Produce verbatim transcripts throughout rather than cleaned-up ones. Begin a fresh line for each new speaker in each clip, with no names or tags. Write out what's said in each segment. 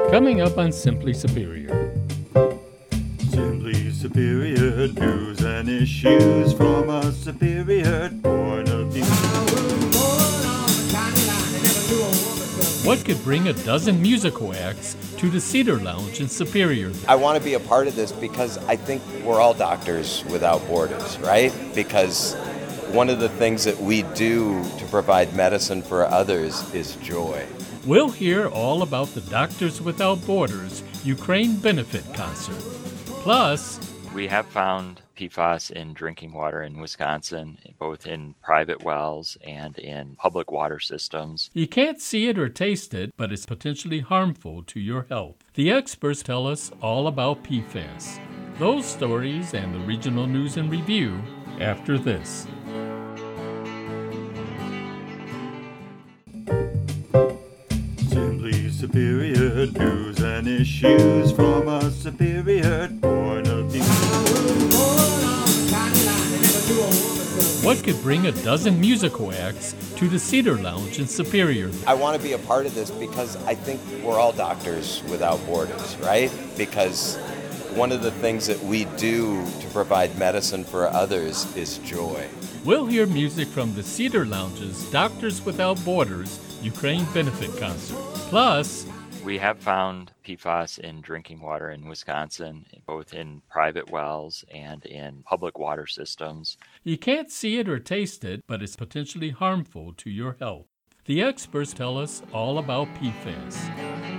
Coming up on Simply Superior.
Simply Superior news and issues from a superior point of view.
What could bring a dozen musical acts to the Cedar Lounge in Superior?
I want to be a part of this because I think we're all doctors without borders, right? Because one of the things that we do to provide medicine for others is joy.
We'll hear all about the Doctors Without Borders Ukraine Benefit Concert. Plus,
we have found P F A S in drinking water in Wisconsin, both in private wells and in public water systems.
You can't see it or taste it, but it's potentially harmful to your health. The experts tell us all about P F A S. Those stories and the regional news and review after this.
Simply Superior news and issues from a superior point of view.
What could bring a dozen musical acts to the Cedar Lounge in Superior?
I want to be a part of this because I think we're all doctors without borders, right? Because one of the things that we do to provide medicine for others is joy.
We'll hear music from the Cedar Lounge's Doctors Without Borders Ukraine Benefit Concert. Plus,
we have found P F A S in drinking water in Wisconsin, both in private wells and in public water systems.
You can't see it or taste it, but it's potentially harmful to your health. The experts tell us all about P F A S.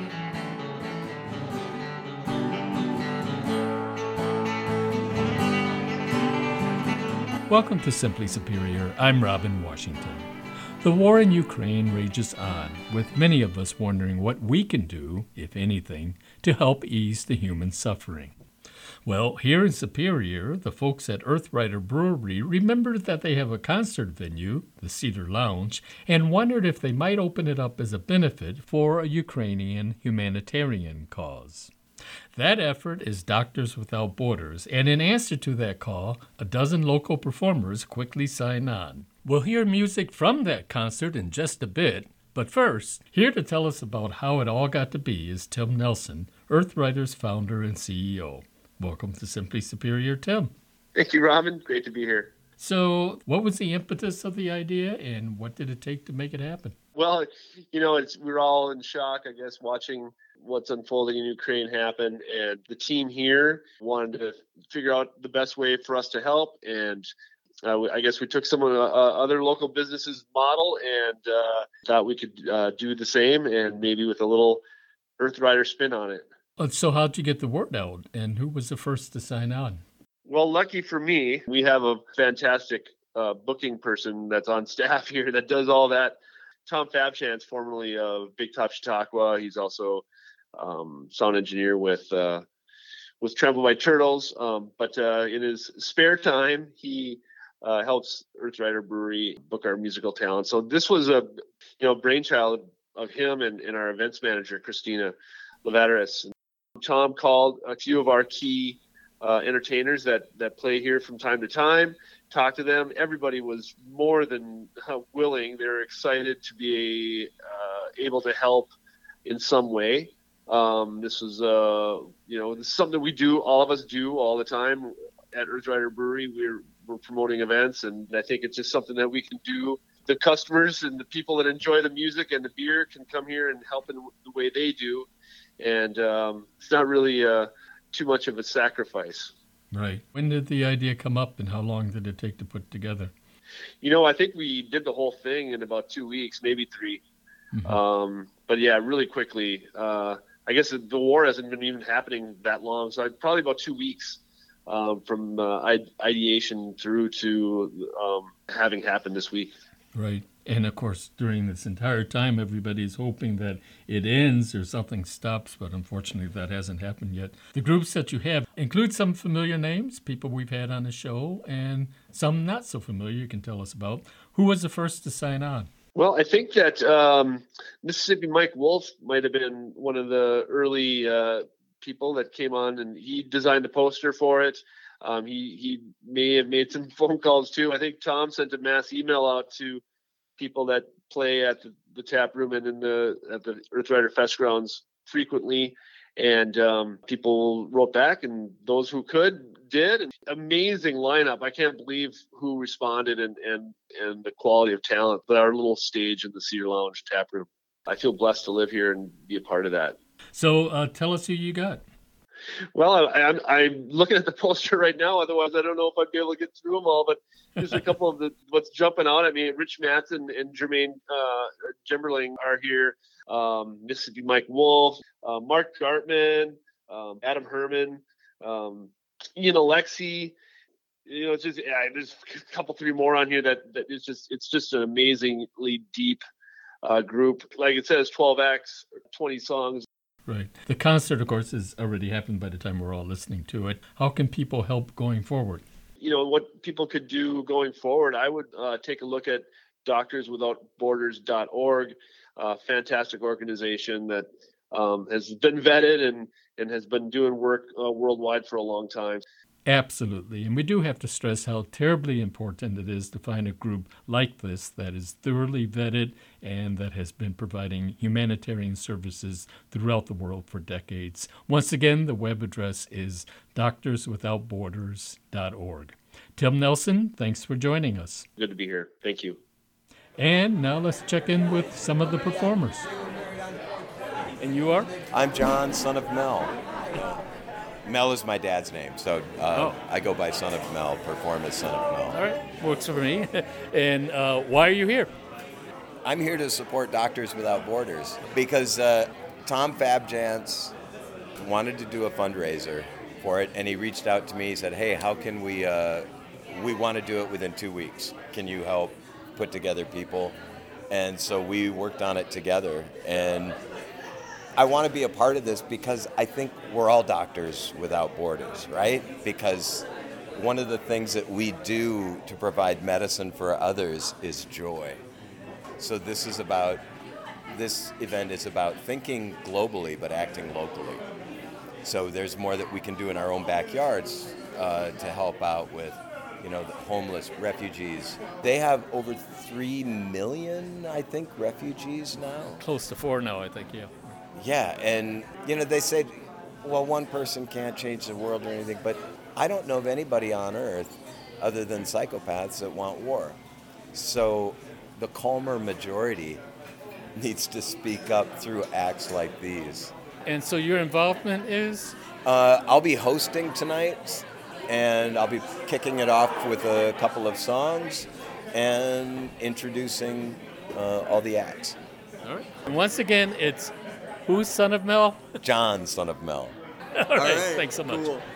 Welcome to Simply Superior. I'm Robin Washington. The war in Ukraine rages on, with many of us wondering what we can do, if anything, to help ease the human suffering. Well, here in Superior, the folks at Earthrider Brewery remembered that they have a concert venue, the Cedar Lounge, and wondered if they might open it up as a benefit for a Ukrainian humanitarian cause. That effort is Doctors Without Borders, and in answer to that call, a dozen local performers quickly signed on. We'll hear music from that concert in just a bit, but first, here to tell us about how it all got to be is Tim Nelson, Earthrider's founder and C E O. Welcome to Simply Superior, Tim.
Thank you, Robin. Great to be here.
So, what was the impetus of the idea, and what did it take to make it happen?
Well, you know, it's we're all in shock, I guess, watching what's unfolding in Ukraine happen, and the team here wanted to figure out the best way for us to help, and uh, I guess we took some of the uh, other local businesses' model and uh, thought we could uh, do the same, and maybe with a little Earthrider spin on it.
So how'd you get the word out, and who was the first to sign on?
Well, lucky for me, we have a fantastic uh, booking person that's on staff here that does all that. Tom Fabchance, formerly of Big Top Chautauqua. He's also um, sound engineer with uh, with Trampled by Turtles. Um, but uh, in his spare time, he uh, helps Earthrider Brewery book our musical talent. So this was a you know brainchild of him and, and our events manager, Christina Levadaris. Tom called a few of our key uh, entertainers that that play here from time to time, talked to them. Everybody was more than uh, willing. They were excited to be uh, able to help in some way. Um, this was, uh, you know, this is something we do, all of us do all the time at Earthrider Brewery. We're we're promoting events, and I think it's just something that we can do. The customers and the people that enjoy the music and the beer can come here and help in the way they do. And um, it's not really uh, too much of a sacrifice.
Right. When did the idea come up, and how long did it take to put together?
You know, I think we did the whole thing in about two weeks, maybe three.
Mm-hmm.
Um, but yeah, really quickly. Uh, I guess the war hasn't been even happening that long, so I'd probably about two weeks um, from uh, ideation through to um, having happened this week.
Right. And of course, during this entire time, everybody's hoping that it ends or something stops, but unfortunately that hasn't happened yet. The groups that you have include some familiar names, people we've had on the show, and some not so familiar you can tell us about. Who was the first to sign on?
Well, I think that um, Mississippi Mike Wolf might have been one of the early uh, people that came on, and he designed the poster for it. Um, he he may have made some phone calls too. I think Tom sent a mass email out to people that play at the, the tap room and in the at the Earthrider Fest grounds frequently. And um, people wrote back, and those who could did. And amazing lineup. I can't believe who responded and, and, and the quality of talent. But our little stage in the Cedar Lounge tap room. I feel blessed to live here and be a part of that.
So uh, tell us who you got.
Well, I, I'm, I'm looking at the poster right now. Otherwise, I don't know if I'd be able to get through them all. But just a couple of the what's jumping out at me. Rich Mattson and Jermaine uh, Jimberling are here. Um, Mississippi Mike Wolf, uh, Mark Gartman, um, Adam Herman, um, Ian Alexi. You know, it's just yeah, there's a couple, three more on here that that is just it's just an amazingly deep uh, group. Like it says, twelve acts, twenty songs.
Right. The concert, of course, has already happened by the time we're all listening to it. How can people help going forward?
You know, what people could do going forward, I would uh, take a look at doctors without borders dot org. Uh, fantastic organization that um, has been vetted and, and has been doing work uh, worldwide for a long time.
Absolutely. And we do have to stress how terribly important it is to find a group like this that is thoroughly vetted and that has been providing humanitarian services throughout the world for decades. Once again, the web address is doctors without borders dot org. Tim Nelson, thanks for joining us.
Good to be here. Thank you.
And now let's check in with some of the performers. And you are?
I'm John, son of Mel. Mel is my dad's name, so uh,
oh.
I go by son of Mel, perform as son of Mel.
All right, works for me. And uh, why are you here?
I'm here to support Doctors Without Borders because uh, Tom Fabjans wanted to do a fundraiser for it, and he reached out to me. He said, hey, how can we, uh, we want to do it within two weeks. Can you help put together people? And so we worked on it together. And I want to be a part of this because I think we're all doctors without borders, right? Because one of the things that we do to provide medicine for others is joy. So this is about, this event is about thinking globally but acting locally. So there's more that we can do in our own backyards uh, to help out with, you know, the homeless, refugees. They have over three million, I think, refugees now.
Close to four now, I think, yeah.
Yeah, and, you know, they said, well, one person can't change the world or anything, but I don't know of anybody on earth other than psychopaths that want war. So the calmer majority needs to speak up through acts like these.
And so your involvement is?
Uh, I'll be hosting tonight, and I'll be kicking it off with a couple of songs and introducing uh, all the acts.
All right. And once again, it's who's son of Mel?
John, son of Mel.
All right. All right. Thanks so much. Cool.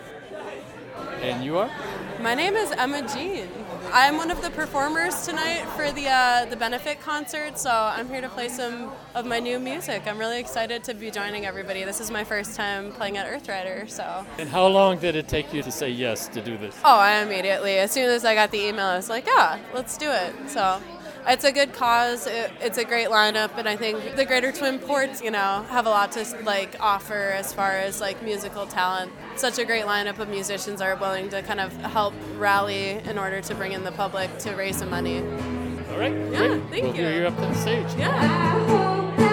And you are?
My name is Emma Jean. I'm one of the performers tonight for the uh, the benefit concert, so I'm here to play some of my new music. I'm really excited to be joining everybody. This is my first time playing at Earthrider, so.
And how long did it take you to say yes to do this?
Oh, I immediately. As soon as I got the email, I was like, yeah, let's do it. So. It's a good cause. It, it's a great lineup, and I think the Greater Twin Ports, you know, have a lot to like offer as far as like musical talent. Such a great lineup of musicians are willing to kind of help rally in order to bring in the public to raise some money.
All right.
Yeah,
great.
thank
we'll
you.
We'll hear you up on the stage.
Yeah.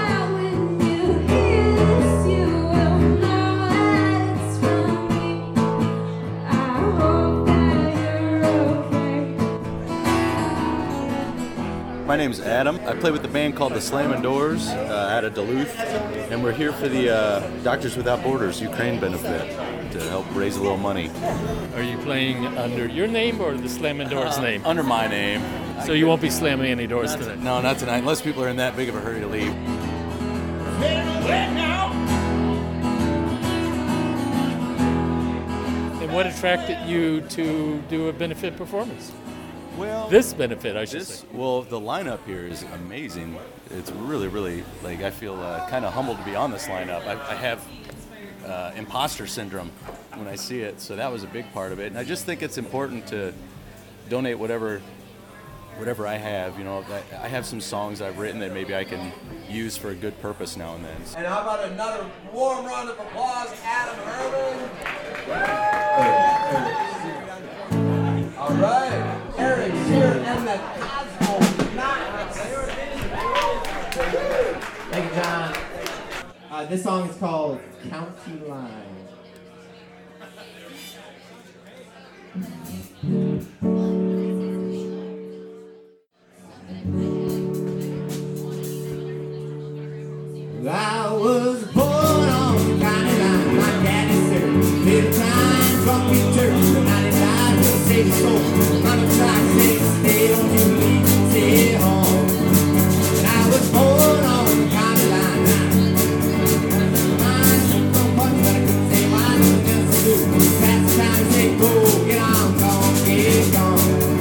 My name's Adam. I play with the band called the Slammin' Doors uh, out of Duluth, and we're here for the uh, Doctors Without Borders Ukraine benefit to help raise a little money.
Are you playing under your name or the Slammin' Doors
Uh,
name?
Under my name.
So you won't be slamming any doors
Not
tonight?
t- no, not tonight, unless people are in that big of a hurry to leave.
And what attracted you to do a benefit performance?
Well,
This benefit, I should
this,
say.
well, the lineup here is amazing. It's really, really, like, I feel uh, kind of humbled to be on this lineup. I, I have uh, imposter syndrome when I see it, so that was a big part of it. And I just think it's important to donate whatever whatever I have. You know, I, I have some songs I've written that maybe I can use for a good purpose now and then.
And how about another warm round of applause, Adam Herman? All right. Eric here and the Cosmo Knots. Thank you, John. Uh,
Uh, this song is called County Line. I was born on the county line, my daddy served. Little time, drunk me turf, the ninety-nine will save his soul. Mama tried to say, stay on you, leave, stay home. And I was born on the county line. Mine, no punch, but I couldn't say mine, nothing else to do. Pass the time, say, go, get on, gone, get gone.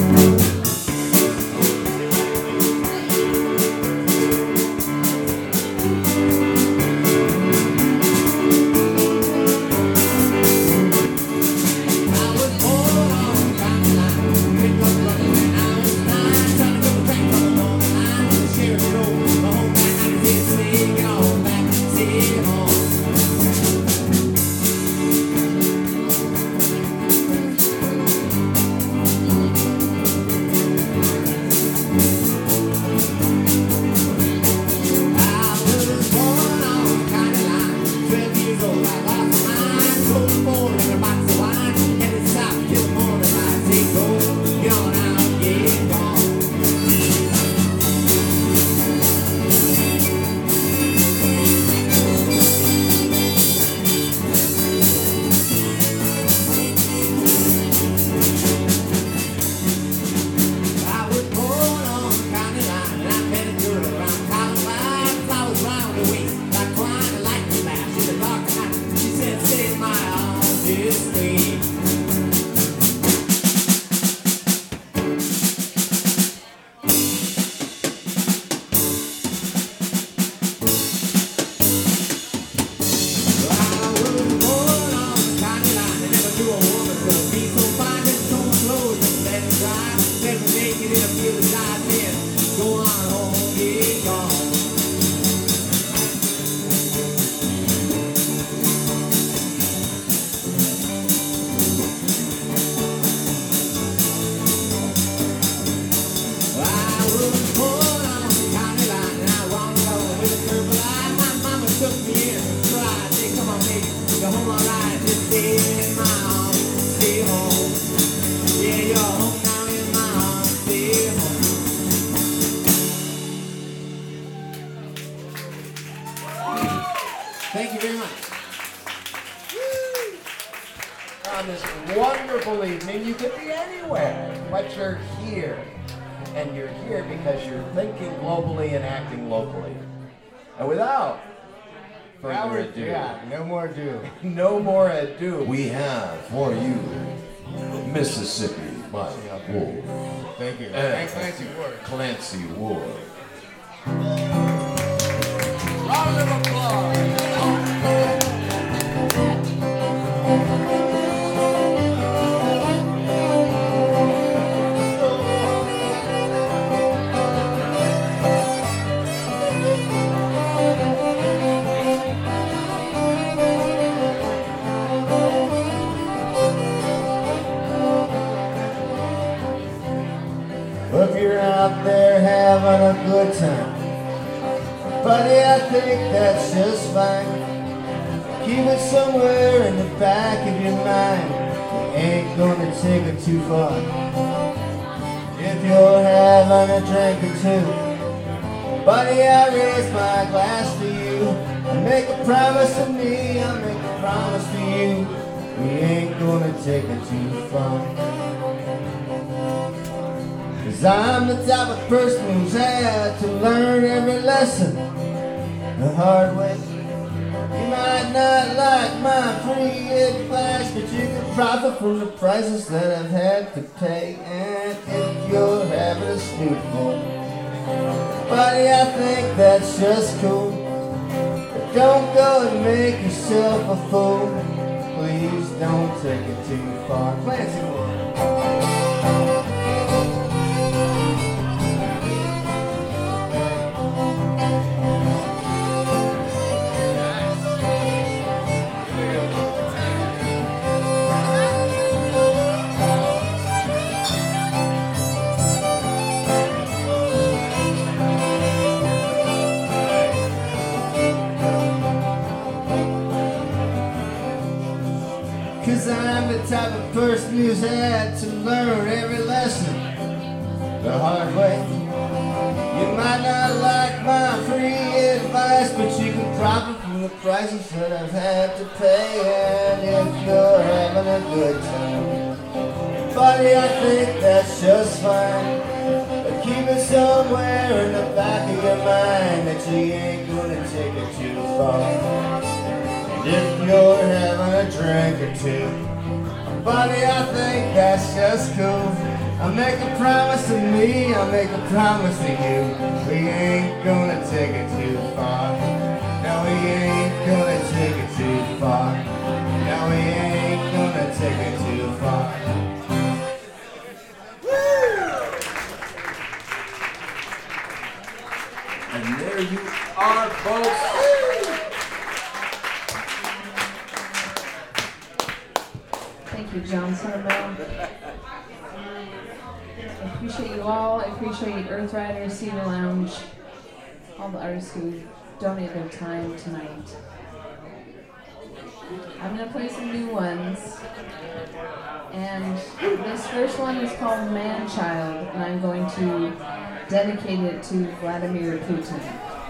Thank you very much. Woo! On this wonderful evening, you could be anywhere, but you're here. And you're here because you're thinking globally and acting locally. And without further ado,
yeah, no more ado.
no more ado, we have for you Mississippi by Wolf.
Thank you.
And
Clancy Ward.
Clancy Ward.
Round of applause.
If you're out there having a good time, buddy, I think that's just fine. Keep it somewhere in the back of your mind. You ain't gonna take it too far. If you're having a drink or two, buddy, I raise my glass to you. I make a promise to me, I make a promise to you. We ain't gonna take it too far. Cause I'm the type of person who's had to learn every lesson the hard way. You might not like my free advice, but you can profit from the prices that I've had to pay. And if you're having a snootful, buddy, I think that's just cool. But don't go and make yourself a fool. Please don't take it too far. Clancy Ward. the type of person who's had to learn every lesson the hard way. You might not like my free advice, but you can profit from the prices that I've had to pay. And if you're having a good time, buddy, I think that's just fine. But keep it somewhere in the back of your mind that you ain't gonna take it too far. And if you're having a drink or two, buddy, I think that's just cool. I make a promise to me, I make a promise to you. We ain't gonna take it too far. No, we ain't gonna take it too far. No, we ain't gonna take it too far.
And there you are, folks.
Thank you, John Somerville. I appreciate you all. I appreciate Earth Riders, Cedar Lounge, all the artists who donate their time tonight. I'm going to play some new ones. And this first one is called Man-Child, and I'm going to dedicate it to Vladimir Putin.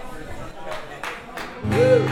Woo!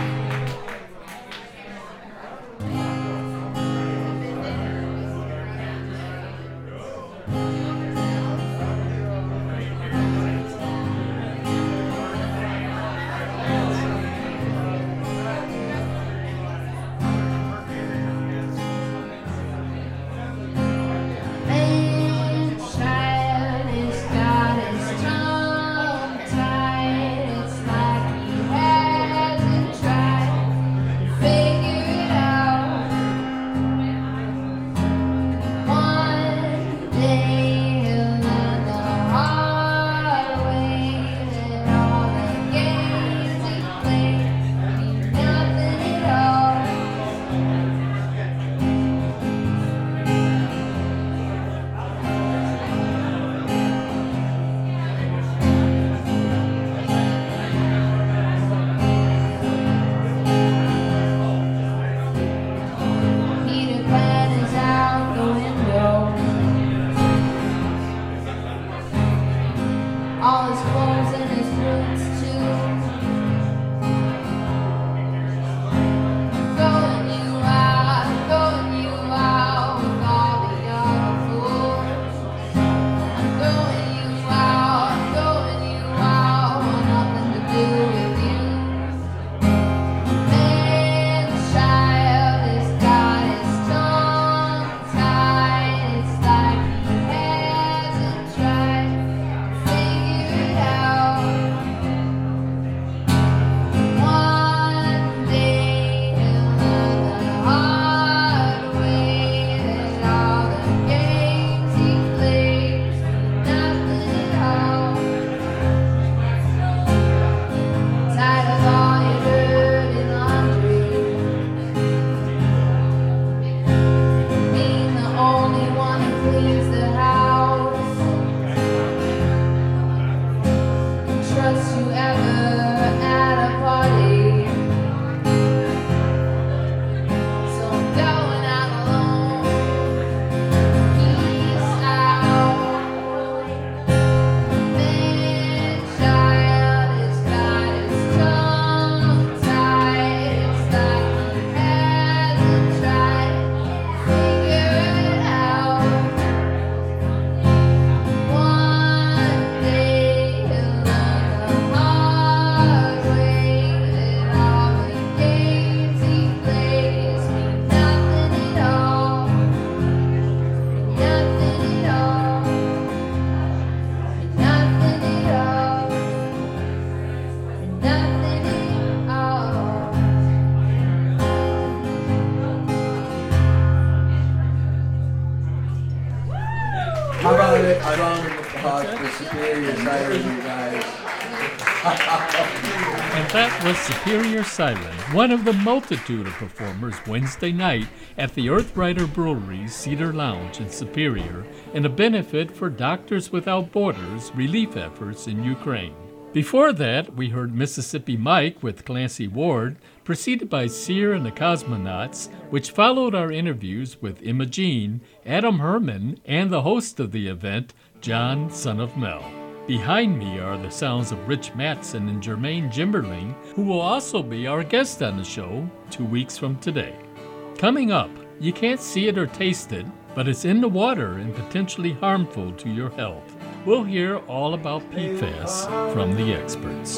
And that was Superior Silent, one of the multitude of performers Wednesday night at the Earth Rider Brewery's Cedar Lounge in Superior in a benefit for Doctors Without Borders relief efforts in Ukraine. Before that, we heard Mississippi Mike with Clancy Ward, preceded by Sear and the Cosmonauts, which followed our interviews with Imogene, Adam Herman, and the host of the event, John, son of Mel. Behind me are the sounds of Rich Mattson and Jermaine Jimberling, who will also be our guest on the show two weeks from today. Coming up, you can't see it or taste it, but it's in the water and potentially harmful to your health. We'll hear all about P FAS from the experts.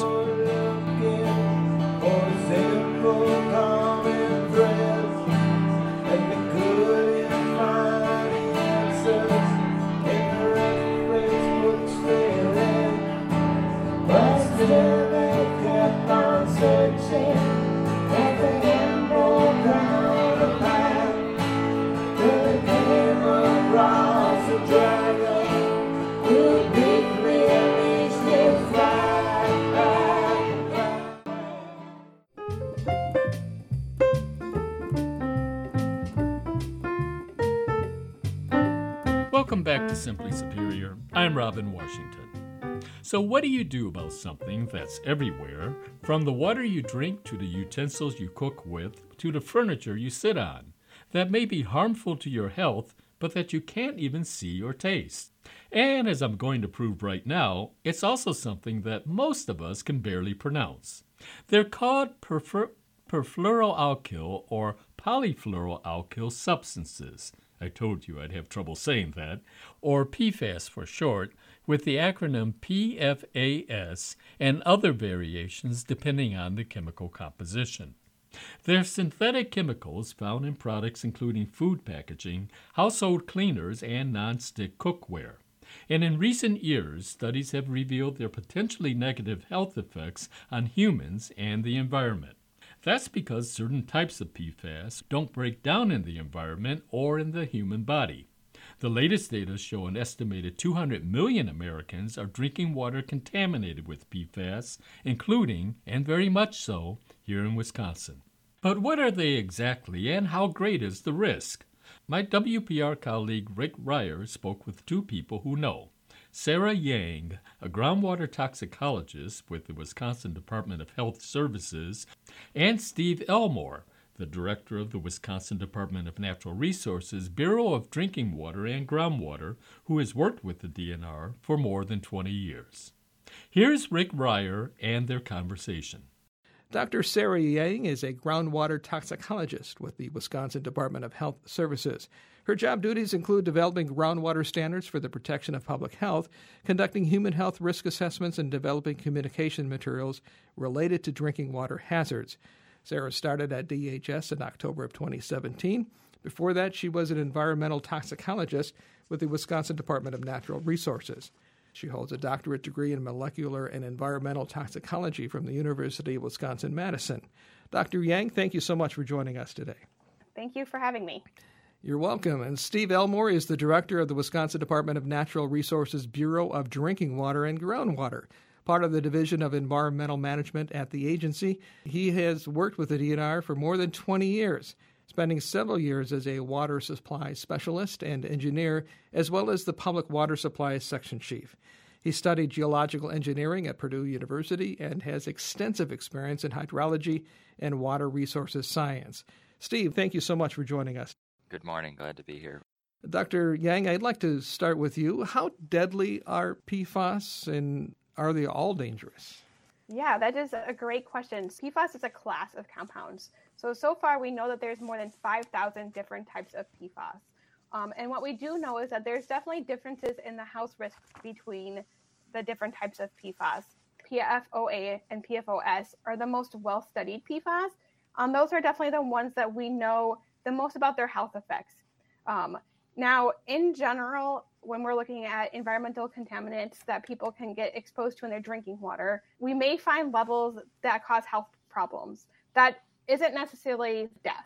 Welcome back to Simply Superior. I'm Robin Washington. So what do you do about something that's everywhere, from the water you drink to the utensils you cook with to the furniture you sit on, that may be harmful to your health, but that you can't even see or taste? And as I'm going to prove right now, it's also something that most of us can barely pronounce. They're called perfer- perfluoroalkyl or polyfluoroalkyl substances. I told you I'd have trouble saying that, or P FAS for short, with the acronym P F A S and other variations depending on the chemical composition. They're synthetic chemicals found in products including food packaging, household cleaners, and nonstick cookware. And in recent years, studies have revealed their potentially negative health effects on humans and the environment. That's because certain types of P FAS don't break down in the environment or in the human body. The latest data show an estimated two hundred million Americans are drinking water contaminated with P FAS, including, and very much so, here in Wisconsin. But what are they exactly, and how great is the risk? My W P R colleague Rick Ryer spoke with two people who know. Sarah Yang, a groundwater toxicologist with the Wisconsin Department of Health Services, and Steve Elmore, the director of the Wisconsin Department of Natural Resources Bureau of Drinking Water and Groundwater, who has worked with the D N R for more than twenty years. Here's Rick Ryer and their conversation.
Doctor Sarah Yang is a groundwater toxicologist with the Wisconsin Department of Health Services. Her job duties include developing groundwater standards for the protection of public health, conducting human health risk assessments, and developing communication materials related to drinking water hazards. Sarah started at D H S in October of twenty seventeen. Before that, she was an environmental toxicologist with the Wisconsin Department of Natural Resources. She holds a doctorate degree in molecular and environmental toxicology from the University of Wisconsin-Madison. Doctor Yang, thank you so much for joining us today.
Thank you for having me.
You're welcome. And Steve Elmore is the director of the Wisconsin Department of Natural Resources Bureau of Drinking Water and Groundwater, part of the Division of Environmental Management at the agency. He has worked with the D N R for more than twenty years, spending several years as a water supply specialist and engineer, as well as the public water supply section chief. He studied geological engineering at Purdue University and has extensive experience in hydrology and water resources science. Steve, thank you so much for joining us.
Good morning. Glad to be here.
Doctor Yang, I'd like to start with you. How deadly are P FAS, and are they all dangerous?
Yeah, that is a great question. P FAS is a class of compounds. So, so far we know that there's more than five thousand different types of P FAS. Um, and what we do know is that there's definitely differences in the health risks between the different types of P FAS. P F O A and P F O S are the most well-studied P FAS. Um, those are definitely the ones that we know the most about their health effects. Um, now, in general, when we're looking at environmental contaminants that people can get exposed to in their drinking water, we may find levels that cause health problems. That isn't necessarily death.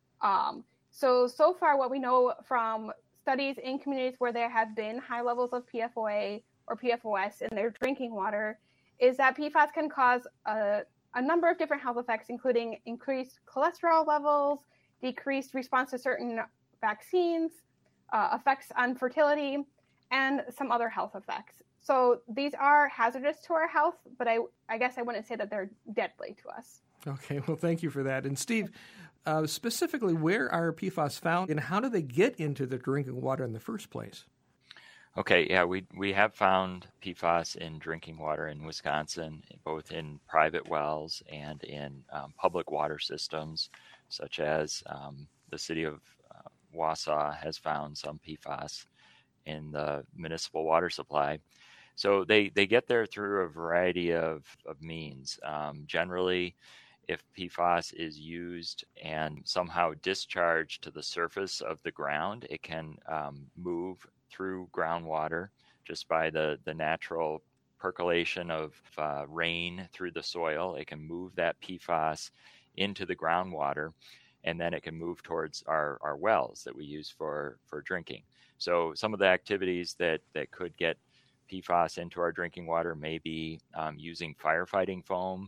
Um, so, so far what we know from studies in communities where there have been high levels of P F O A or P F O S in their drinking water is that P FAS can cause a, a number of different health effects, including increased cholesterol levels, decreased response to certain vaccines, uh, effects on fertility, and some other health effects. So these are hazardous to our health, but I, I guess I wouldn't say that they're deadly to us.
Okay, well, thank you for that. And Steve, uh, specifically, where are P F A S found and how do they get into the drinking water in the first place?
Okay, yeah, we we have found P F A S in drinking water in Wisconsin, both in private wells and in um, public water systems, such as um, the city of uh, Wausau has found some P F A S in the municipal water supply. So they, they get there through a variety of, of means. Um, generally, if P F A S is used and somehow discharged to the surface of the ground, it can um, move through groundwater just by the, the natural percolation of uh, rain through the soil. It can move that P F A S into the groundwater, and then it can move towards our, our wells that we use for, for drinking. So some of the activities that, that could get P F A S into our drinking water may be um, using firefighting foam.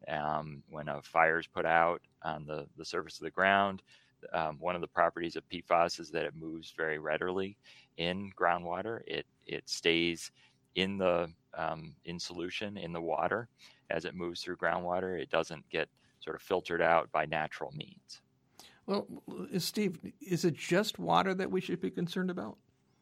Um, when a fire is put out on the, the surface of the ground, um, one of the properties of P F A S is that it moves very readily in groundwater. It it stays in the um, in solution in the water as it moves through groundwater. It doesn't get sort of filtered out by natural means.
Well, Steve, is it just water that we should be concerned about?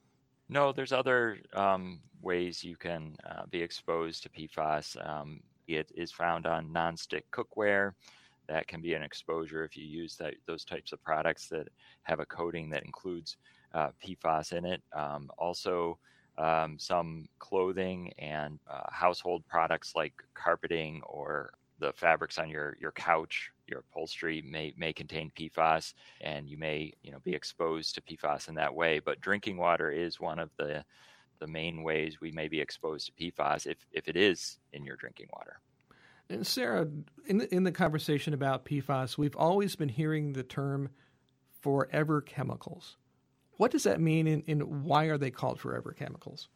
No, there's other um, ways you can uh, be exposed to P F A S. Um, it is found on nonstick cookware. That can be an exposure if you use that, those types of products that have a coating that includes uh, P F A S in it. Um, also, um, some clothing and uh, household products like carpeting or the fabrics on your, your couch, your upholstery may may contain P F A S, and you may you know be exposed to P F A S in that way. But drinking water is one of the the main ways we may be exposed to P F A S if, if it is in your drinking water.
And Sarah, in the, in the conversation about P F A S, we've always been hearing the term forever chemicals. What does that mean, and, and why are they called forever chemicals?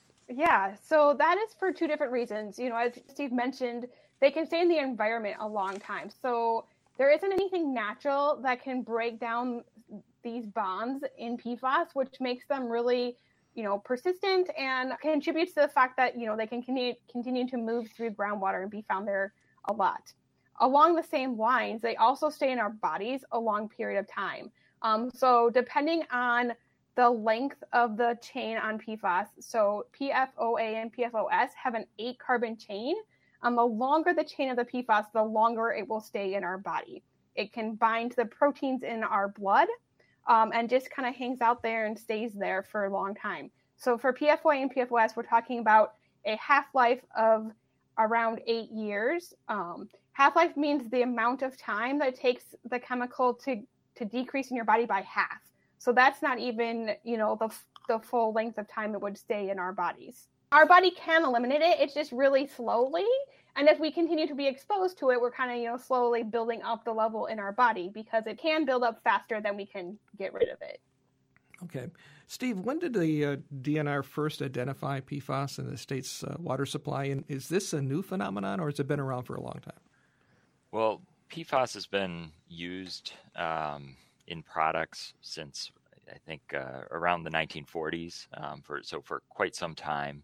Yeah, so that is for two different reasons. You know, as Steve mentioned, they can stay in the environment a long time. So there isn't anything natural that can break down these bonds in P F A S, which makes them really, you know, persistent and contributes to the fact that, you know, they can continue, continue to move through groundwater and be found there a lot. Along the same lines, they also stay in our bodies a long period of time. Um, so depending on the length of the chain on P F A S, so P F O A and P F O S have an eight carbon chain. Um, the longer the chain of the P F A S, the longer it will stay in our body. It can bind to the proteins in our blood um, and just kind of hangs out there and stays there for a long time. So for P F O A and P F O S, we're talking about a half-life of around eight years. Um, half-life means the amount of time that it takes the chemical to, to decrease in your body by half. So that's not even, you know, the the full length of time it would stay in our bodies. Our body can eliminate it. It's just really slowly. And if we continue to be exposed to it, we're kind of, you know, slowly building up the level in our body because it can build up faster than we can get rid of it.
Okay. Steve, when did the uh, D N R first identify P F A S in the state's uh, water supply? And is this a new phenomenon or has it been around for a long time?
Well, P F A S has been used um, in products since, I think, uh, around the nineteen forties, um, for so for quite some time.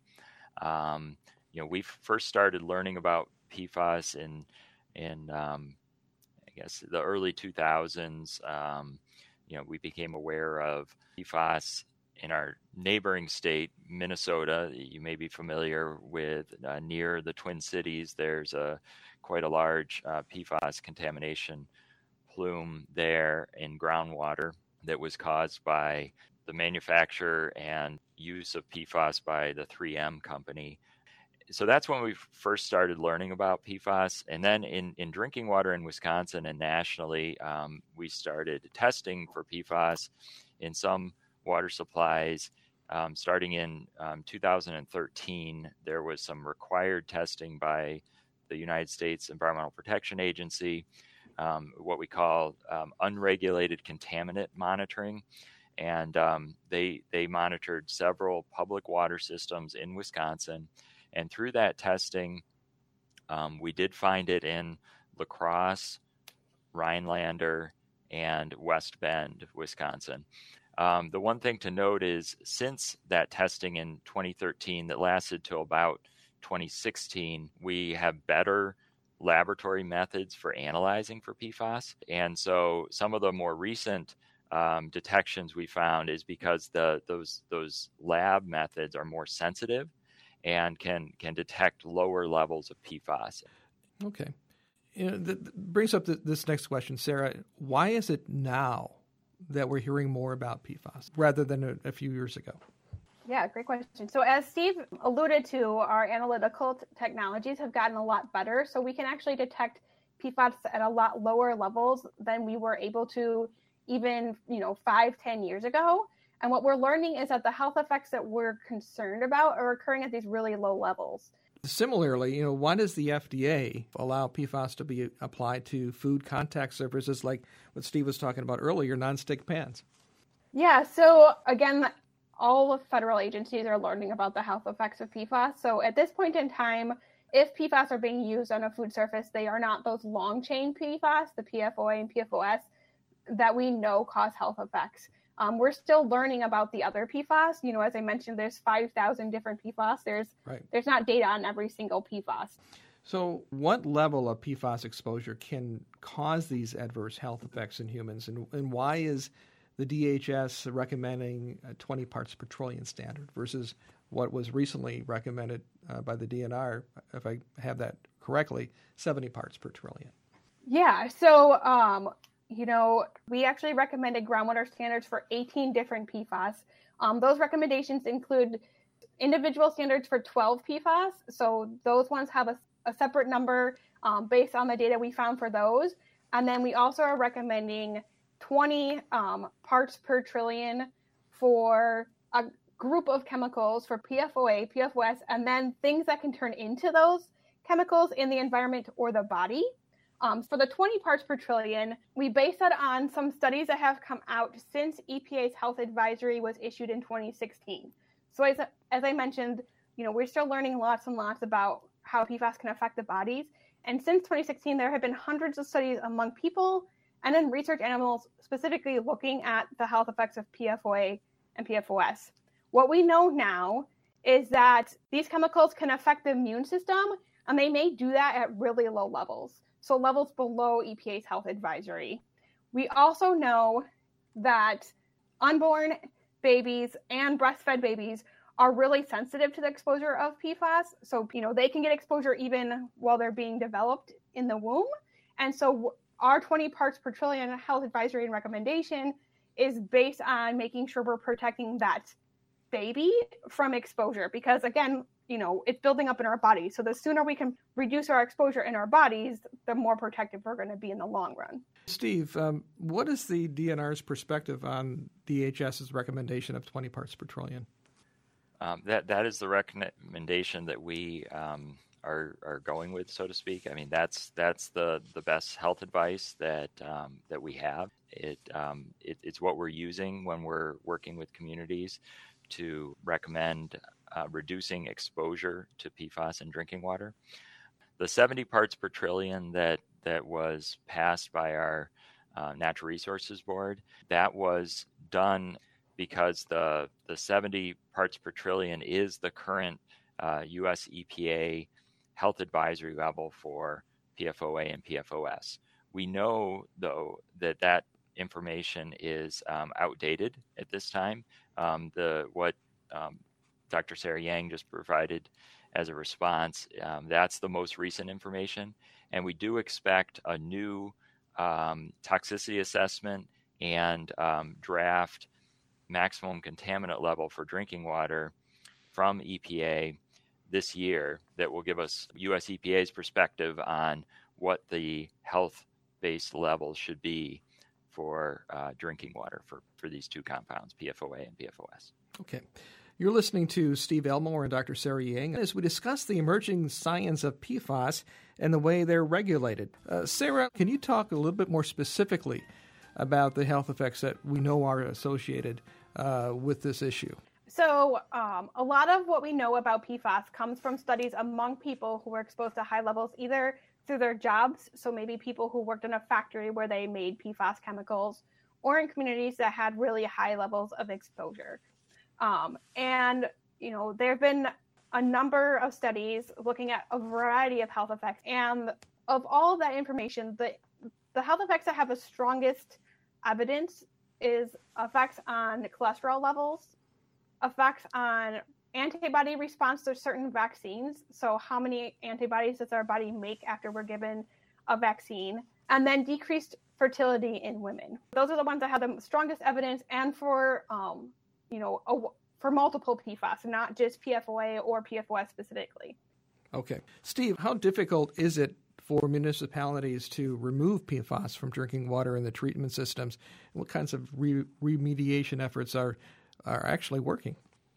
Um, you know, we first started learning about P F A S in, in um, I guess, the early two thousands. Um, you know, we became aware of P F A S in our neighboring state, Minnesota. You may be familiar with uh, near the Twin Cities. There's a quite a large uh, P F A S contamination plume there in groundwater that was caused by the manufacture and use of P F A S by the three M company. So that's when we first started learning about P F A S. And then in, in drinking water in Wisconsin and nationally, um, we started testing for P F A S in some water supplies. Um, starting in um, two thousand thirteen, there was some required testing by the United States Environmental Protection Agency, um, what we call um, unregulated contaminant monitoring. And um, they they monitored several public water systems in Wisconsin. And through that testing, um, we did find it in La Crosse, Rhinelander, and West Bend, Wisconsin. Um, the one thing to note is since that testing in twenty thirteen that lasted till about twenty sixteen, we have better laboratory methods for analyzing for P FAS. And so some of the more recent um, detections we found is because the those those lab methods are more sensitive and can can detect lower levels of P FAS.
Okay. You know, that brings up the, this next question, Sarah. Why is it now that we're hearing more about P FAS rather than a, a few years ago?
Yeah, great question. So as Steve alluded to, our analytical t- technologies have gotten a lot better. So we can actually detect P FAS at a lot lower levels than we were able to even, you know, five, ten years ago. And what we're learning is that the health effects that we're concerned about are occurring at these really low levels.
Similarly, you know, why does the F D A allow P FAS to be applied to food contact surfaces like what Steve was talking about earlier, nonstick pans?
Yeah, so again, all of federal agencies are learning about the health effects of P FAS. So at this point in time, if P FAS are being used on a food surface, they are not those long-chain P FAS, the P F O A and P F O S, that we know cause health effects. Um, we're still learning about the other P FAS. You know, as I mentioned, there's five thousand different P FAS. There's
right.
there's not data on every single P FAS.
So what level of P FAS exposure can cause these adverse health effects in humans? And, and why is the D H S recommending a twenty parts per trillion standard versus what was recently recommended uh, by the D N R, if I have that correctly, seventy parts per trillion?
Yeah, so, um, you know, we actually recommended groundwater standards for eighteen different P FAS. Um, those recommendations include individual standards for twelve P FAS. So those ones have a, a separate number um, based on the data we found for those. And then we also are recommending twenty um, parts per trillion for a group of chemicals for P F O A, P F O S, and then things that can turn into those chemicals in the environment or the body. Um, for the twenty parts per trillion, we base that on some studies that have come out since E P A's health advisory was issued in twenty sixteen. So as, as I mentioned, you know, we're still learning lots and lots about how P FAS can affect the bodies. And since twenty sixteen, there have been hundreds of studies among people and in research animals specifically looking at the health effects of P F O A and P F O S. What we know now is that these chemicals can affect the immune system, and they may do that at really low levels. So levels below E P A's health advisory. We also know that unborn babies and breastfed babies are really sensitive to the exposure of P FAS. So, you know, they can get exposure even while they're being developed in the womb. And so our twenty parts per trillion health advisory and recommendation is based on making sure we're protecting that baby from exposure. Because again, you know, it's building up in our bodies. So the sooner we can reduce our exposure in our bodies, the more protective we're going to be in the long run.
Steve, um, what is the D N R's perspective on D H S's recommendation of twenty parts per trillion?
Um, that that is the recommendation that we um, are are going with, so to speak. I mean, that's that's the, the best health advice that um, that we have. It, um, it it's what we're using when we're working with communities to recommend uh, reducing exposure to P FAS in drinking water. The seventy parts per trillion that that was passed by our uh, Natural Resources Board, that was done because the the seventy parts per trillion is the current uh, U S E P A health advisory level for P F O A and P F O S. We know, though, that that information is um, outdated at this time. Um, the what um, Doctor Sarah Yang just provided as a response, um, that's the most recent information, and we do expect a new um, toxicity assessment and um, draft maximum contaminant level for drinking water from E P A this year that will give us U S E P A's perspective on what the health-based levels should be for uh, drinking water for, for these two compounds, P F O A and P F O S.
Okay. You're listening to Steve Elmore and Doctor Sarah Yang as we discuss the emerging science of P FAS and the way they're regulated. Uh, Sarah, can you talk a little bit more specifically about the health effects that we know are associated uh, with this issue?
So um, a lot of what we know about P FAS comes from studies among people who were exposed to high levels either through their jobs, so maybe people who worked in a factory where they made P FAS chemicals, or in communities that had really high levels of exposure. Um, and, you know, there have been a number of studies looking at a variety of health effects. And of all of that information, the, the health effects that have the strongest evidence is effects on cholesterol levels, effects on antibody response to certain vaccines. So how many antibodies does our body make after we're given a vaccine? And then decreased fertility in women. Those are the ones that have the strongest evidence, and for, um, you know, a, for multiple P FAS, not just P F O A or P F O S specifically.
Okay. Steve, how difficult is it for municipalities to remove P FAS from drinking water in the treatment systems? What kinds of re- remediation efforts are are actually working?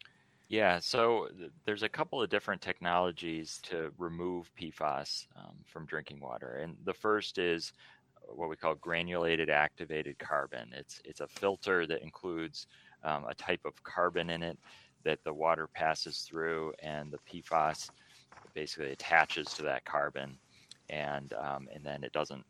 Yeah, so th- there's a couple of different technologies to remove P FAS um, from drinking water. And the first is what we call granulated activated carbon. It's it's a filter that includes um, a type of carbon in it that the water passes through, and the P FAS basically attaches to that carbon, and um, and then it doesn't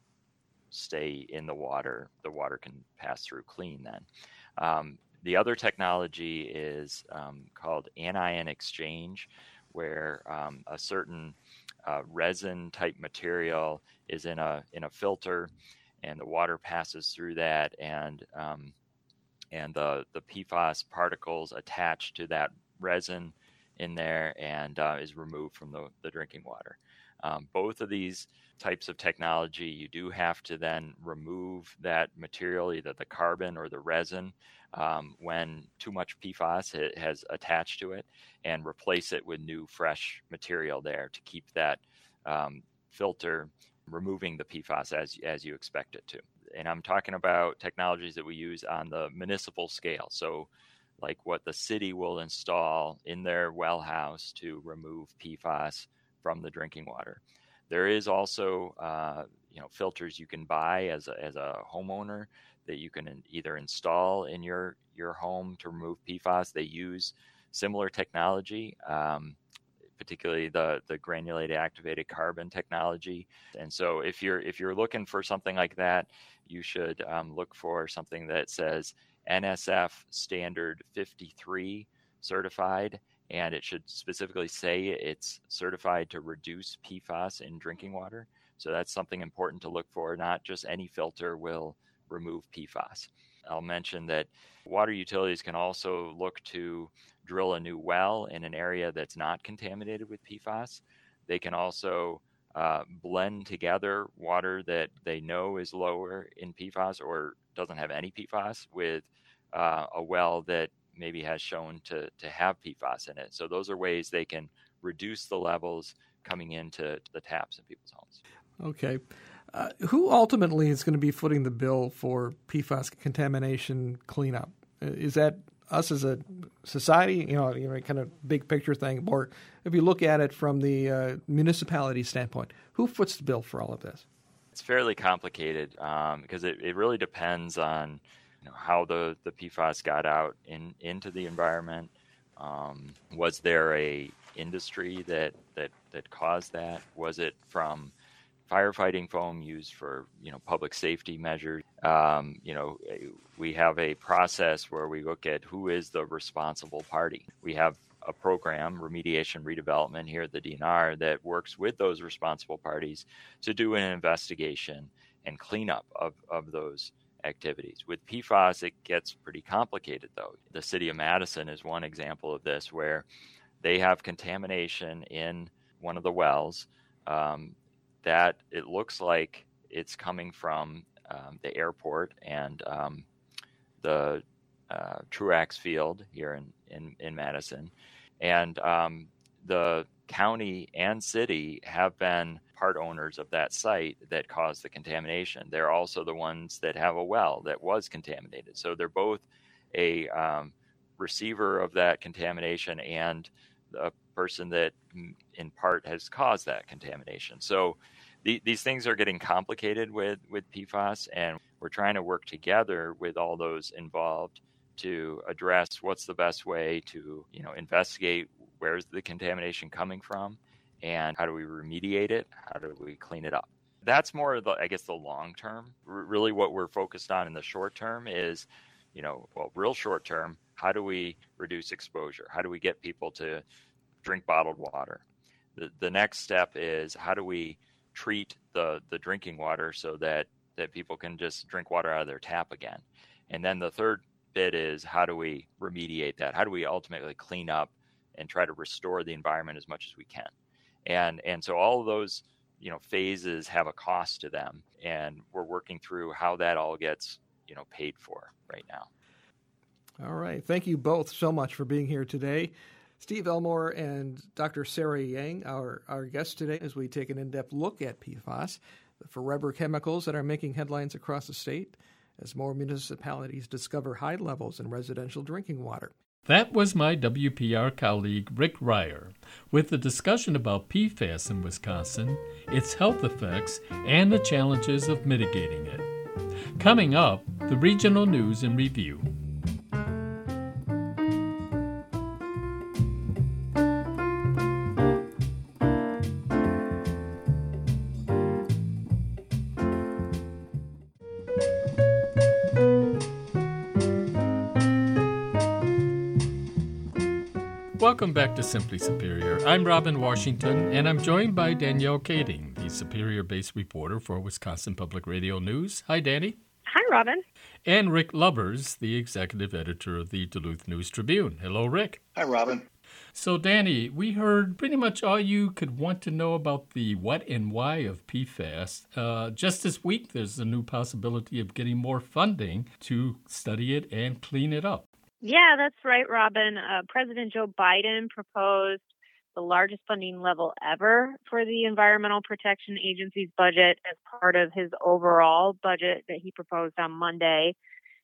stay in the water. The water can pass through clean then. Um, the other technology is um, called anion exchange, where um, a certain uh, resin type material is in a in a filter, and the water passes through that, and um, and the the P FAS particles attach to that resin in there, and uh, is removed from the, the drinking water. Um, both of these types of technology, you do have to then remove that material, either the carbon or the resin, um, when too much P FAS ha- has attached to it, and replace it with new, fresh material there to keep that um, filter removing the P FAS as as you expect it to. And I'm talking about technologies that we use on the municipal scale. So like what the city will install in their well house to remove P FAS from the drinking water. There is also, uh, you know, filters you can buy as a, as a homeowner that you can either install in your, your home to remove P FAS. They use similar technology, um, particularly the, the granulated activated carbon technology. And so if you're if you're looking for something like that, you should um, look for something that says N S F standard fifty-three certified, and it should specifically say it's certified to reduce P FAS in drinking water. So that's something important to look for. Not just any filter will remove P FAS. I'll mention that water utilities can also look to drill a new well in an area that's not contaminated with P FAS. They can also uh, blend together water that they know is lower in P FAS or doesn't have any P FAS with uh, a well that maybe has shown to, to have P FAS in it. So those are ways they can reduce the levels coming into the taps in people's homes.
Okay. Uh, who ultimately is going to be footing the bill for P FAS contamination cleanup? Is that us as a society, you know, you know, kind of big picture thing, or if you look at it from the uh, municipality standpoint, who foots the bill for all of this?
It's fairly complicated um, because it, it really depends on you know, how the, the P FAS got out in, into the environment. Um, was there a industry that, that, that caused that? Was it from firefighting foam used for, you know, public safety measures? Um, you know, we have a process where we look at who is the responsible party. We have a program, remediation redevelopment here at the D N R, that works with those responsible parties to do an investigation and cleanup of, of those activities. With P FAS, it gets pretty complicated, though. The city of Madison is one example of this, where they have contamination in one of the wells um, that it looks like it's coming from um, the airport and um, the uh, Truax Field here in, in, in Madison. And um, the county and city have been part owners of that site that caused the contamination. They're also the ones that have a well that was contaminated. So they're both a um, receiver of that contamination and a person that in part has caused that contamination. So the, these things are getting complicated with, with P FAS, and we're trying to work together with all those involved to address what's the best way to, you know, investigate where's the contamination coming from and how do we remediate it, how do we clean it up. That's more of the, I guess, the long term. R- really what we're focused on in the short term is, you know, well, real short term, how do we reduce exposure? How do we get people to drink bottled water? The the next step is how do we treat the, the drinking water so that, that people can just drink water out of their tap again? And then the third bit is how do we remediate that? How do we ultimately clean up and try to restore the environment as much as we can? And and so all of those, you know, phases have a cost to them, and we're working through how that all gets, you know, paid for right now.
All right. Thank you both so much for being here today. Steve Elmore and Doctor Sarah Yang, our, our guests today, as we take an in-depth look at P FAS, the forever chemicals that are making headlines across the state, as more municipalities discover high levels in residential drinking water.
That was my W P R colleague Rick Ryer with a discussion about P FAS in Wisconsin, its health effects, and the challenges of mitigating it. Coming up, the regional news and review. Welcome back to Simply Superior. I'm Robin Washington, and I'm joined by Danielle Kading, the Superior-based reporter for Wisconsin Public Radio News. Hi, Danny.
Hi, Robin.
And Rick Lubbers, the executive editor of the Duluth News-Tribune. Hello, Rick.
Hi, Robin.
So, Danny, we heard pretty much all you could want to know about the what and why of P FAS. Uh, just this week, there's a new possibility of getting more funding to study it and clean it up.
Yeah, that's right, Robin. Uh, President Joe Biden proposed the largest funding level ever for the Environmental Protection Agency's budget as part of his overall budget that he proposed on Monday.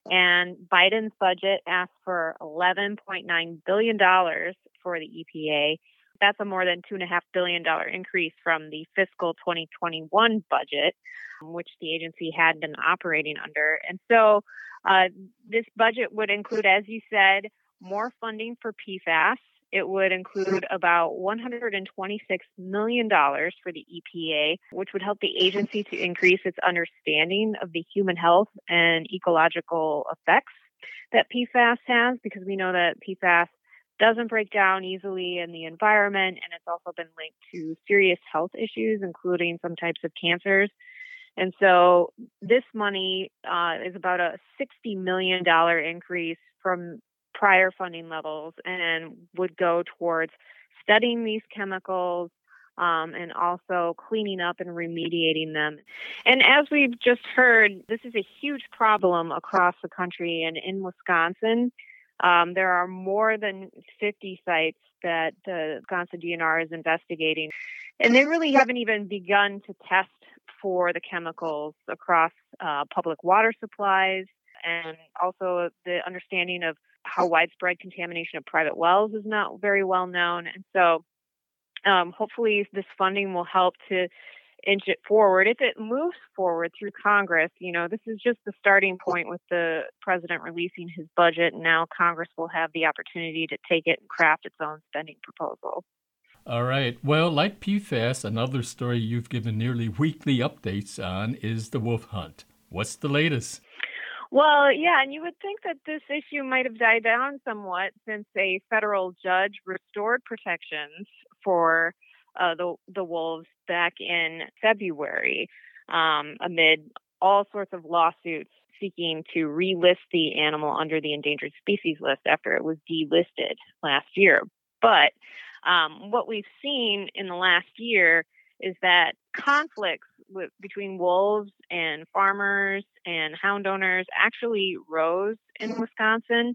And Biden's budget asked for eleven point nine billion dollars for the E P A. That's a more than two point five billion dollars increase from the fiscal twenty twenty-one budget, which the agency had been operating under. And so uh, this budget would include, as you said, more funding for P FAS. It would include about one hundred twenty-six million dollars for the E P A, which would help the agency to increase its understanding of the human health and ecological effects that P FAS has, because we know that P FAS doesn't break down easily in the environment, and it's also been linked to serious health issues, including some types of cancers. And so this money uh, is about a sixty million dollars increase from prior funding levels and would go towards studying these chemicals um, and also cleaning up and remediating them. And as we've just heard, this is a huge problem across the country, and in Wisconsin, Um, there are more than fifty sites that the Wisconsin D N R is investigating, and they really haven't even begun to test for the chemicals across uh, public water supplies, and also the understanding of how widespread contamination of private wells is not very well known. And so um, hopefully this funding will help to inch it forward. If it moves forward through Congress, you know, this is just the starting point with the president releasing his budget. And now Congress will have the opportunity to take it and craft its own spending proposal.
All right. Well, like P FAS, another story you've given nearly weekly updates on is the wolf hunt. What's the latest?
Well, yeah, and you would think that this issue might have died down somewhat since a federal judge restored protections for uh, the the wolves back in February, um, amid all sorts of lawsuits seeking to relist the animal under the endangered species list after it was delisted last year. But um, what we've seen in the last year is that conflicts with, between wolves and farmers and hound owners actually rose in Wisconsin.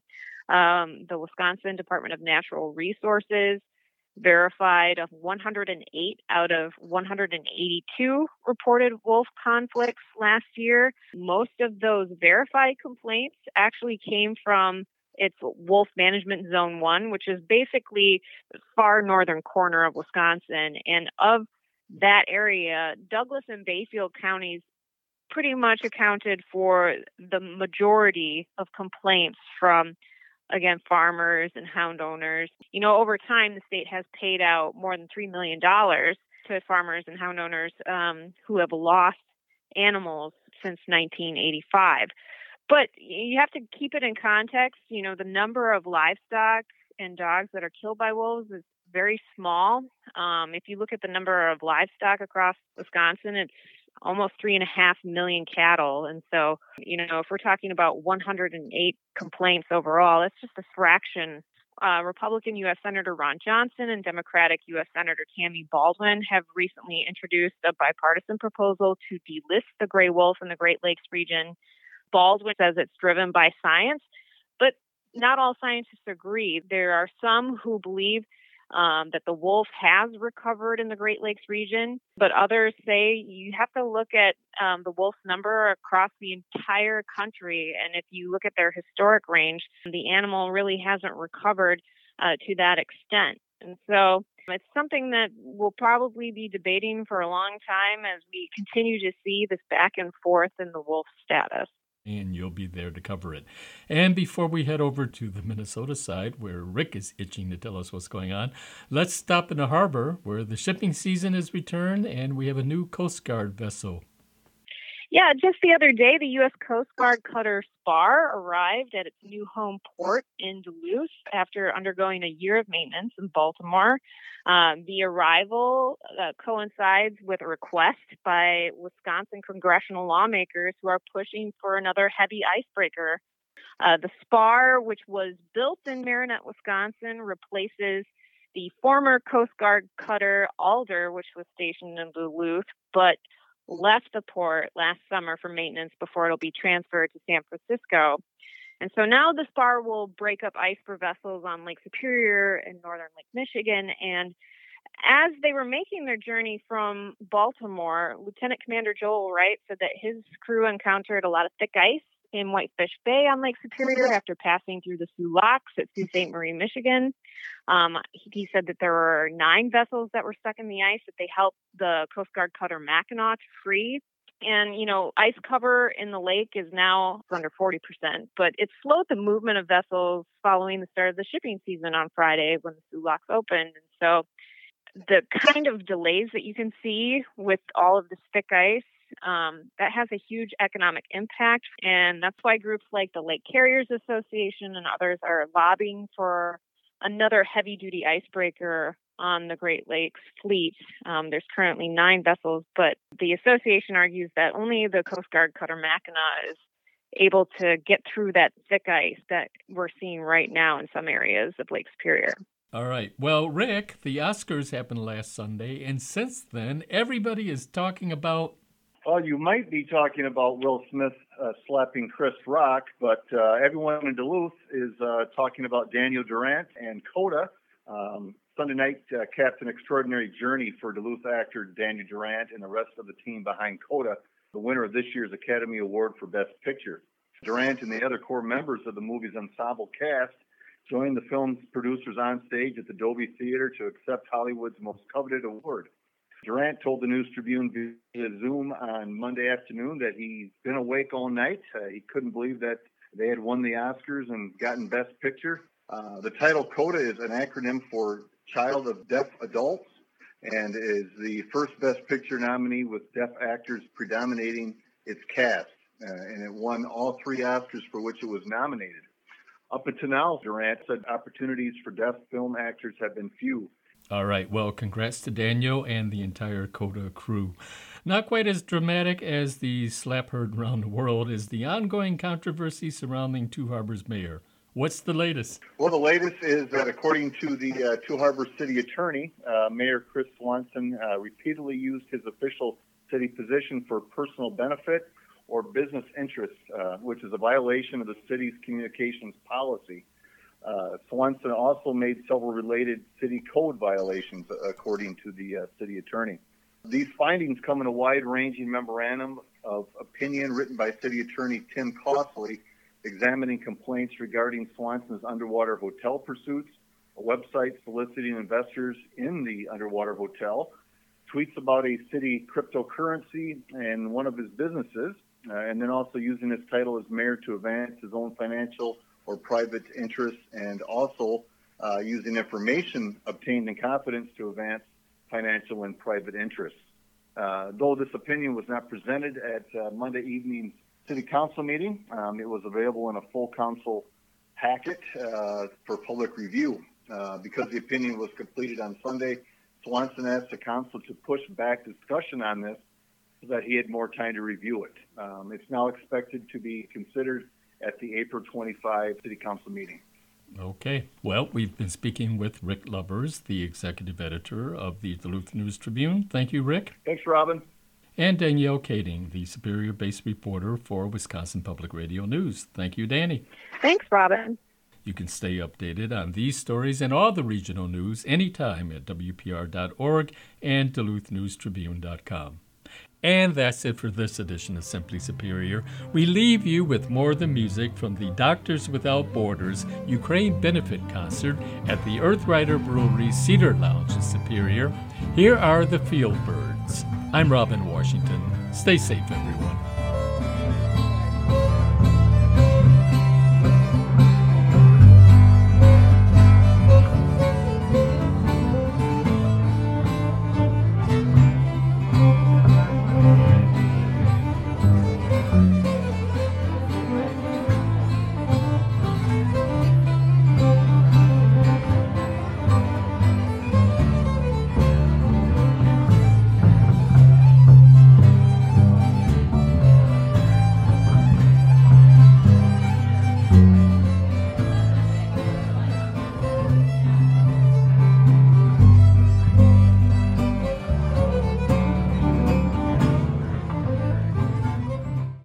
Um, the Wisconsin Department of Natural Resources verified one hundred eight out of one hundred eighty-two reported wolf conflicts last year. Most of those verified complaints actually came from its Wolf Management Zone one, which is basically the far northern corner of Wisconsin. And of that area, Douglas and Bayfield counties pretty much accounted for the majority of complaints from, again, farmers and hound owners. You know, over time, the state has paid out more than three million dollars to farmers and hound owners um, who have lost animals since nineteen eighty-five. But you have to keep it in context. You know, the number of livestock and dogs that are killed by wolves is very small. Um, if you look at the number of livestock across Wisconsin, it's almost three and a half million cattle. And so, you know, if we're talking about one hundred eight complaints overall, that's just a fraction. Uh, Republican U S Senator Ron Johnson and Democratic U S Senator Tammy Baldwin have recently introduced a bipartisan proposal to delist the gray wolf in the Great Lakes region. Baldwin says it's driven by science, but not all scientists agree. There are some who believe um, that the wolf has recovered in the Great Lakes region, but others say you have to look at um, the wolf's number across the entire country. And if you look at their historic range, the animal really hasn't recovered uh, to that extent. And so it's something that we'll probably be debating for a long time as we continue to see this back and forth in the wolf status.
And you'll be there to cover it. And before we head over to the Minnesota side, where Rick is itching to tell us what's going on, let's stop in the harbor where the shipping season has returned and we have a new Coast Guard vessel.
Yeah, just the other day, the U S Coast Guard cutter Spar arrived at its new home port in Duluth after undergoing a year of maintenance in Baltimore. Um, the arrival uh, coincides with a request by Wisconsin congressional lawmakers who are pushing for another heavy icebreaker. Uh, the Spar, which was built in Marinette, Wisconsin, replaces the former Coast Guard cutter Alder, which was stationed in Duluth, but left the port last summer for maintenance before it'll be transferred to San Francisco. And so now the Spar will break up ice for vessels on Lake Superior and northern Lake Michigan. And as they were making their journey from Baltimore, Lieutenant Commander Joel Wright said that his crew encountered a lot of thick ice in Whitefish Bay on Lake Superior after passing through the Sault Locks at Sault Ste. Marie, Michigan. Um, he, he said that there were nine vessels that were stuck in the ice, that they helped the Coast Guard cutter Mackinac free. And, you know, ice cover in the lake is now under forty percent, but it slowed the movement of vessels following the start of the shipping season on Friday when the Sault Locks opened. And so the kind of delays that you can see with all of this thick ice, Um, that has a huge economic impact, and that's why groups like the Lake Carriers Association and others are lobbying for another heavy-duty icebreaker on the Great Lakes fleet. Um, there's currently nine vessels, but the association argues that only the Coast Guard cutter Mackinac is able to get through that thick ice that we're seeing right now in some areas of Lake Superior.
All right. Well, Rick, the Oscars happened last Sunday, and since then, everybody is talking about
Well, you might be talking about Will Smith uh, slapping Chris Rock, but uh, everyone in Duluth is uh, talking about Daniel Durant and CODA. Um, Sunday night uh, capped an extraordinary journey for Duluth actor Daniel Durant and the rest of the team behind CODA, the winner of this year's Academy Award for Best Picture. Durant and the other core members of the movie's ensemble cast joined the film's producers on stage at the Dolby Theater to accept Hollywood's most coveted award. Durant told the News Tribune via Zoom on Monday afternoon that he's been awake all night. Uh, he couldn't believe that they had won the Oscars and gotten Best Picture. Uh, the title CODA is an acronym for Child of Deaf Adults and is the first Best Picture nominee with deaf actors predominating its cast. Uh, and it won all three Oscars for which it was nominated. Up until now, Durant said opportunities for deaf film actors have been few.
All right. Well, congrats to Daniel and the entire CODA crew. Not quite as dramatic as the slap heard around the world is the ongoing controversy surrounding Two Harbors mayor. What's the latest?
Well, the latest is that according to the uh, Two Harbors city attorney, uh, Mayor Chris Swanson uh, repeatedly used his official city position for personal benefit or business interests, uh, which is a violation of the city's communications policy. Uh, Swanson also made several related city code violations, according to the uh, city attorney. These findings come in a wide-ranging memorandum of opinion written by city attorney Tim Costley, examining complaints regarding Swanson's underwater hotel pursuits, a website soliciting investors in the underwater hotel, tweets about a city cryptocurrency and one of his businesses, uh, and then also using his title as mayor to advance his own financial or private interests, and also uh, using information obtained in confidence to advance financial and private interests. Uh, though this opinion was not presented at uh, Monday evening's City Council meeting, um, it was available in a full council packet uh, for public review. Uh, because the opinion was completed on Sunday, Swanson asked the council to push back discussion on this so that he had more time to review it. Um, it's now expected to be considered at the April twenty-fifth City Council meeting.
Okay. Well, we've been speaking with Rick Lubbers, the executive editor of the Duluth News Tribune. Thank you, Rick.
Thanks, Robin.
And Danielle Kading, the Superior-based reporter for Wisconsin Public Radio News. Thank you, Danny.
Thanks, Robin.
You can stay updated on these stories and all the regional news anytime at W P R dot org and Duluth News Tribune dot com. And that's it for this edition of Simply Superior. We leave you with more of the music from the Doctors Without Borders Ukraine Benefit Concert at the Earthrider Brewery Cedar Lounge in Superior. Here are the Field Birds. I'm Robin Washington. Stay safe, everyone.